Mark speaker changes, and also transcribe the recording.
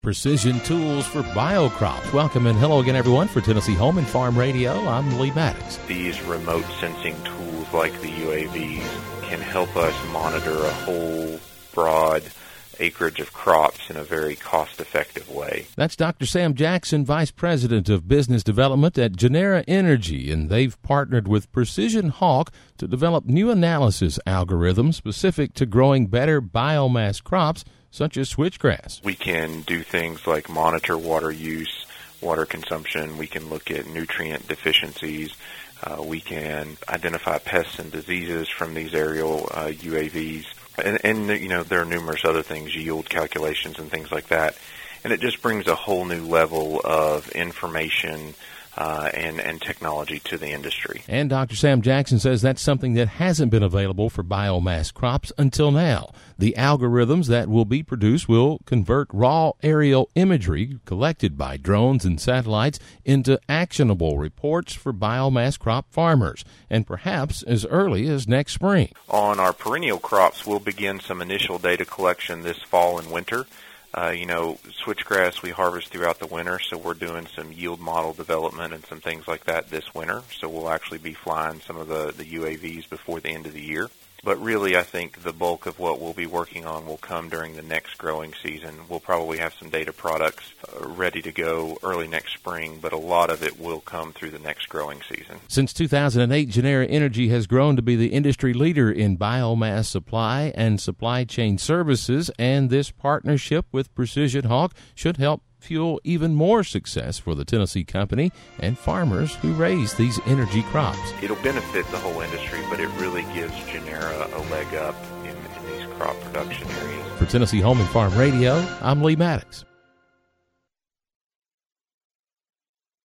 Speaker 1: Precision tools for biocrops. Welcome and hello again, everyone, for Tennessee Home and Farm Radio. I'm Lee Maddox.
Speaker 2: These remote sensing tools like the UAVs can help us monitor a whole broad acreage of crops in a very cost-effective way.
Speaker 1: That's Dr. Sam Jackson, Vice President of Business Development at Genera Energy, and they've partnered with Precision Hawk to develop new analysis algorithms specific to growing better biomass crops such as switchgrass.
Speaker 2: We can do things like monitor water use, water consumption. We can look at nutrient deficiencies. We can identify pests and diseases from these aerial UAVs. And you know, there are numerous other things, yield calculations and things like that. And it just brings a whole new level of information and technology to the industry.
Speaker 1: And Dr. Sam Jackson says that's something that hasn't been available for biomass crops until now. The algorithms that will be produced will convert raw aerial imagery collected by drones and satellites into actionable reports for biomass crop farmers, and perhaps as early as next spring.
Speaker 2: On our perennial crops, we'll begin some initial data collection this fall and winter. Switchgrass we harvest throughout the winter, so we're doing some yield model development and some things like that this winter. So we'll actually be flying some of the UAVs before the end of the year. But really, I think the bulk of what we'll be working on will come during the next growing season. We'll probably have some data products ready to go early next spring, but a lot of it will come through the next growing season.
Speaker 1: Since 2008, Genera Energy has grown to be the industry leader in biomass supply and supply chain services, and this partnership with Precision Hawk should help fuel even more success for the Tennessee company and farmers who raise these energy crops.
Speaker 2: It'll benefit the whole industry, but it really gives Genera a leg up in these crop production areas.
Speaker 1: For Tennessee Home and Farm Radio, I'm Lee Maddox.